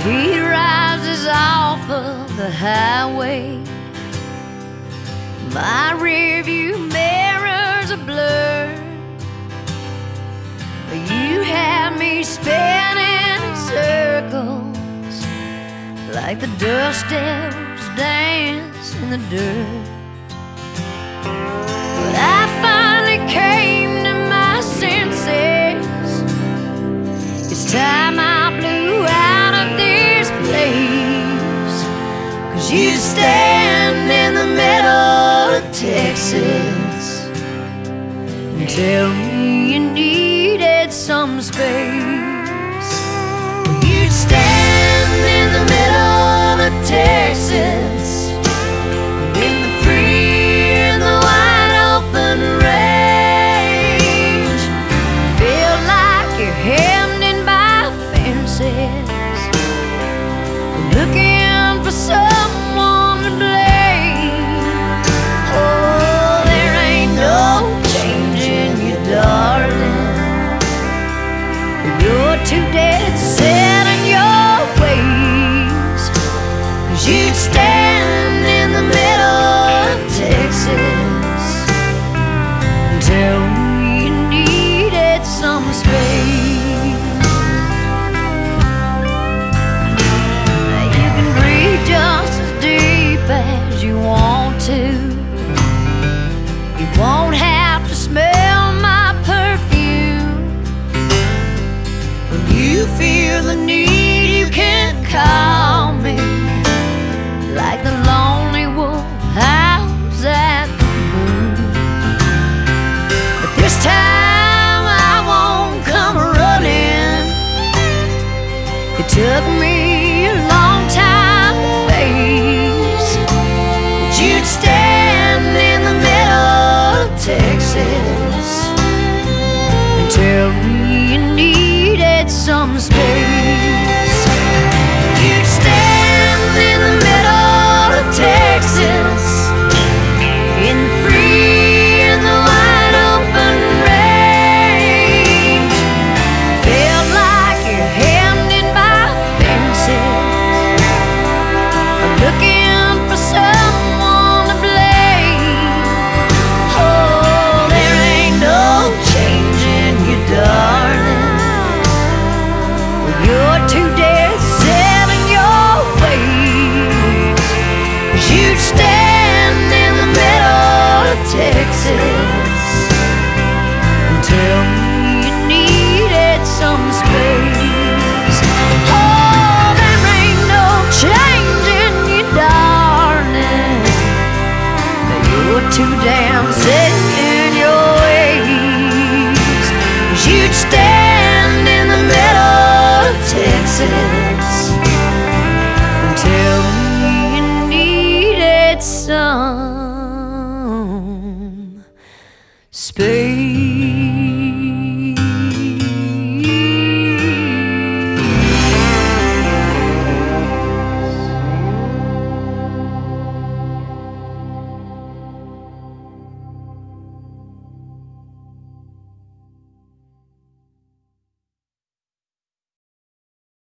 heat rises off of the highway. My rearview mirror's a blur. You have me spinning in circles like the dust devils dance in the dirt. But I finally came to my senses. It's time I blew out of this place. 'Cause you stand in the middle of Texas and tell me you needed some space. You stand in the middle of Texas in the free and the wide open range. Feel like you're hemmed in by fences, looking for someone to blame. Oh, there ain't no changing you, darling. You're too dead set in your ways. 'Cause you'd stand in the middle of Texas and tell me you needed some space. Now you can breathe just as deep as you want to. You won't have to smell my perfume. When you feel the need, you can call me, like the lonely wolf howls at the moon. But this time I won't come running. It took me a long time to face that you'd stand in the middle of Texas and tell me you needed some space. You'd stand in the middle of Texas in the free and the wide open range. Feel like you're hemmed in by fences, looking for someone to blame. Oh, there ain't no changing you, darling. You're too dead set in your ways. 'Cause you'd stand in the middle of Texas and tell me you needed some space. Oh, there ain't no changing you, darling. You're too damn set in your ways. 'Cause you'd stand in the middle of Texas and tell me you needed some space.